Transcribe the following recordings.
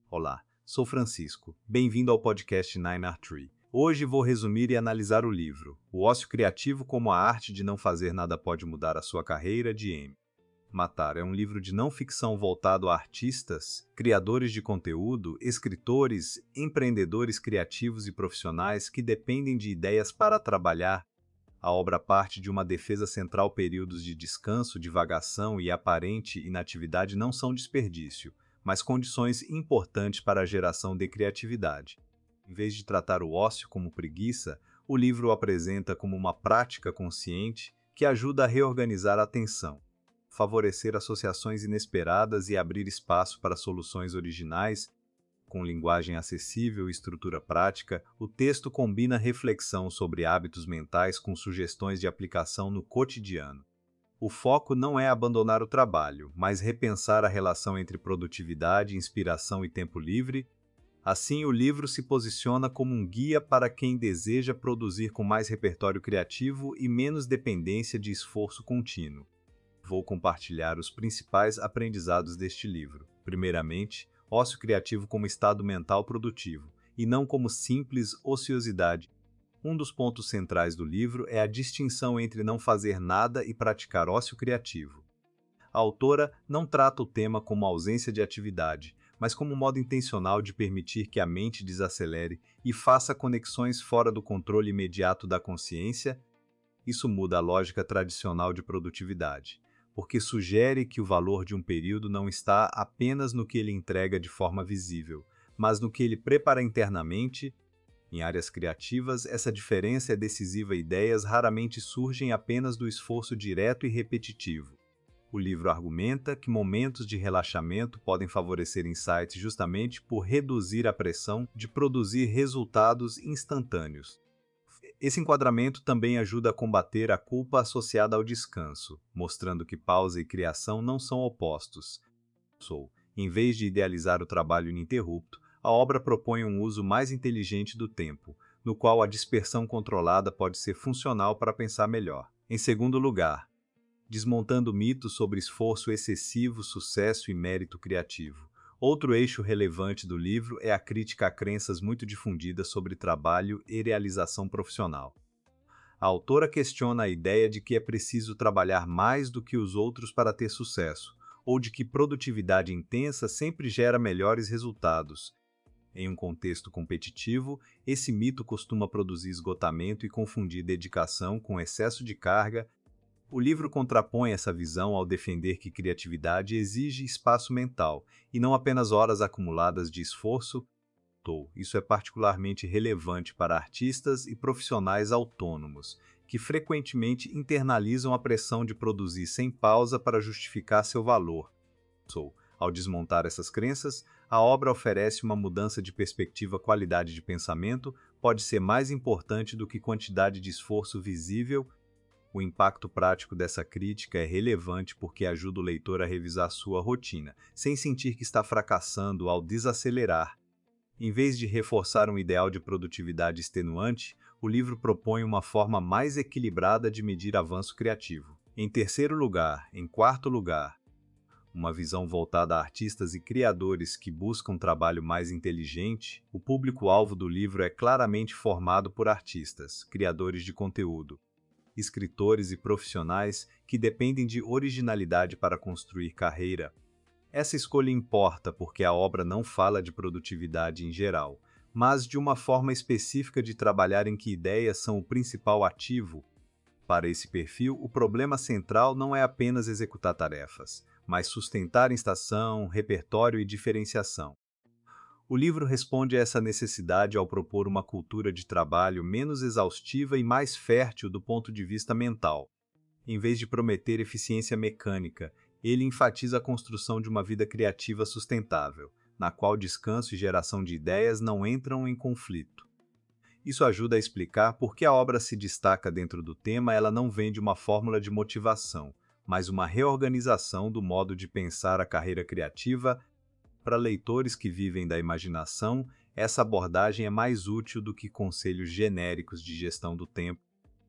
Olá, sou Francisco. Bem-vindo ao podcast 9R3. Hoje vou resumir e analisar o livro O Ócio Criativo como a Arte de Não Fazer Nada Pode Mudar a Sua Carreira, de M. Matar. É um livro de não ficção voltado a artistas, criadores de conteúdo, escritores, empreendedores criativos e profissionais que dependem de ideias para trabalhar. A obra parte de uma defesa central: períodos de descanso, divagação e aparente inatividade não são desperdício, mas condições importantes para a geração de criatividade. Em vez de tratar o ócio como preguiça, o livro o apresenta como uma prática consciente que ajuda a reorganizar a atenção, favorecer associações inesperadas e abrir espaço para soluções originais. Com linguagem acessível e estrutura prática, o texto combina reflexão sobre hábitos mentais com sugestões de aplicação no cotidiano. O foco não é abandonar o trabalho, mas repensar a relação entre produtividade, inspiração e tempo livre. Assim, o livro se posiciona como um guia para quem deseja produzir com mais repertório criativo e menos dependência de esforço contínuo. Vou compartilhar os principais aprendizados deste livro. Primeiramente, ócio criativo como estado mental produtivo, e não como simples ociosidade. Um dos pontos centrais do livro é a distinção entre não fazer nada e praticar ócio criativo. A autora não trata o tema como ausência de atividade, mas como um modo intencional de permitir que a mente desacelere e faça conexões fora do controle imediato da consciência. Isso muda a lógica tradicional de produtividade, porque sugere que o valor de um período não está apenas no que ele entrega de forma visível, mas no que ele prepara internamente. Em áreas criativas, essa diferença é decisiva. Ideias raramente surgem apenas do esforço direto e repetitivo. O livro argumenta que momentos de relaxamento podem favorecer insights justamente por reduzir a pressão de produzir resultados instantâneos. Esse enquadramento também ajuda a combater a culpa associada ao descanso, mostrando que pausa e criação não são opostos. Em vez de idealizar o trabalho ininterrupto, a obra propõe um uso mais inteligente do tempo, no qual a dispersão controlada pode ser funcional para pensar melhor. Em segundo lugar, desmontando mitos sobre esforço excessivo, sucesso e mérito criativo. Outro eixo relevante do livro é a crítica a crenças muito difundidas sobre trabalho e realização profissional. A autora questiona a ideia de que é preciso trabalhar mais do que os outros para ter sucesso, ou de que produtividade intensa sempre gera melhores resultados. Em um contexto competitivo, esse mito costuma produzir esgotamento e confundir dedicação com excesso de carga. O livro contrapõe essa visão ao defender que criatividade exige espaço mental, e não apenas horas acumuladas de esforço. Isso é particularmente relevante para artistas e profissionais autônomos, que frequentemente internalizam a pressão de produzir sem pausa para justificar seu valor. Ao desmontar essas crenças, a obra oferece uma mudança de perspectiva. Qualidade de pensamento pode ser mais importante do que quantidade de esforço visível. O impacto prático dessa crítica é relevante porque ajuda o leitor a revisar sua rotina, sem sentir que está fracassando ao desacelerar. Em vez de reforçar um ideal de produtividade extenuante, o livro propõe uma forma mais equilibrada de medir avanço criativo. Em quarto lugar, uma visão voltada a artistas e criadores que buscam um trabalho mais inteligente. O público-alvo do livro é claramente formado por artistas, criadores de conteúdo, escritores e profissionais que dependem de originalidade para construir carreira. Essa escolha importa porque a obra não fala de produtividade em geral, mas de uma forma específica de trabalhar em que ideias são o principal ativo. Para esse perfil, o problema central não é apenas executar tarefas, mas sustentar instalação, repertório e diferenciação. O livro responde a essa necessidade ao propor uma cultura de trabalho menos exaustiva e mais fértil do ponto de vista mental. Em vez de prometer eficiência mecânica, ele enfatiza a construção de uma vida criativa sustentável, na qual descanso e geração de ideias não entram em conflito. Isso ajuda a explicar por que a obra se destaca dentro do tema. Ela não vende uma fórmula de motivação, mas uma reorganização do modo de pensar a carreira criativa. Para leitores que vivem da imaginação, essa abordagem é mais útil do que conselhos genéricos de gestão do tempo.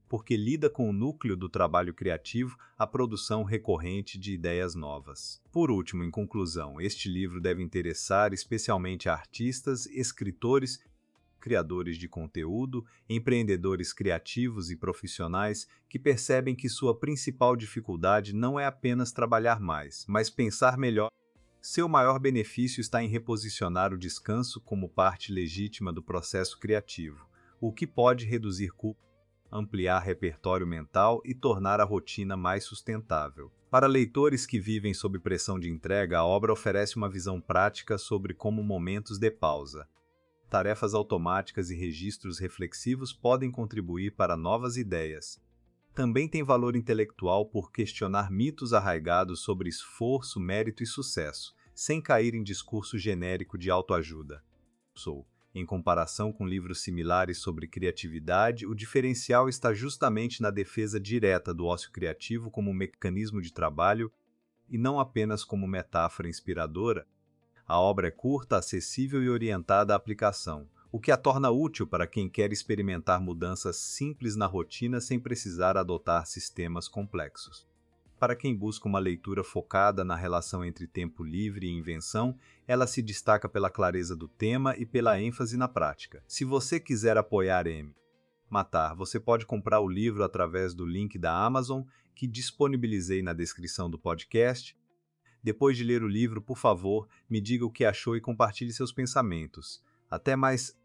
porque lida com o núcleo do trabalho criativo, a produção recorrente de ideias novas. Por último, em conclusão, este livro deve interessar especialmente a artistas, escritores, criadores de conteúdo, empreendedores criativos e profissionais que percebem que sua principal dificuldade não é apenas trabalhar mais, mas pensar melhor. Seu maior benefício está em reposicionar o descanso como parte legítima do processo criativo, o que pode reduzir custos, ampliar repertório mental e tornar a rotina mais sustentável. Para leitores que vivem sob pressão de entrega, a obra oferece uma visão prática sobre como momentos de pausa, tarefas automáticas e registros reflexivos podem contribuir para novas ideias. Também tem valor intelectual por questionar mitos arraigados sobre esforço, mérito e sucesso, sem cair em discurso genérico de autoajuda. Em comparação com livros similares sobre criatividade, o diferencial está justamente na defesa direta do ócio criativo como mecanismo de trabalho e não apenas como metáfora inspiradora. A obra é curta, acessível e orientada à aplicação, o que a torna útil para quem quer experimentar mudanças simples na rotina sem precisar adotar sistemas complexos. Para quem busca uma leitura focada na relação entre tempo livre e invenção, ela se destaca pela clareza do tema e pela ênfase na prática. Se você quiser apoiar M. Matar, você pode comprar o livro através do link da Amazon, que disponibilizei na descrição do podcast. Depois de ler o livro, por favor, me diga o que achou e compartilhe seus pensamentos. Até mais!